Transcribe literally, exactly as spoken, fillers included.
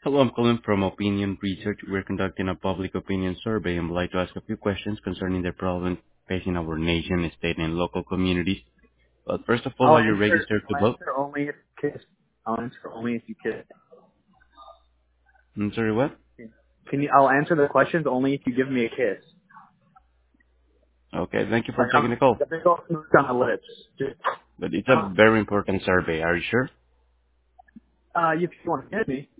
Hello, I'm calling from Opinion Research. We're conducting a public opinion survey and would like to ask a few questions concerning the problems facing our nation, state, and local communities. But first of all, I'll are you answer. registered to I'll vote? answer only if you kiss. I'll answer only if you kiss. I'm sorry, what? Can you? I'll answer the questions only if you give me a kiss. Okay, thank you for Like taking I'm the call. the big old smooth on the lips. Just, But it's a very important survey. Are you sure? uh, if you want to kiss me.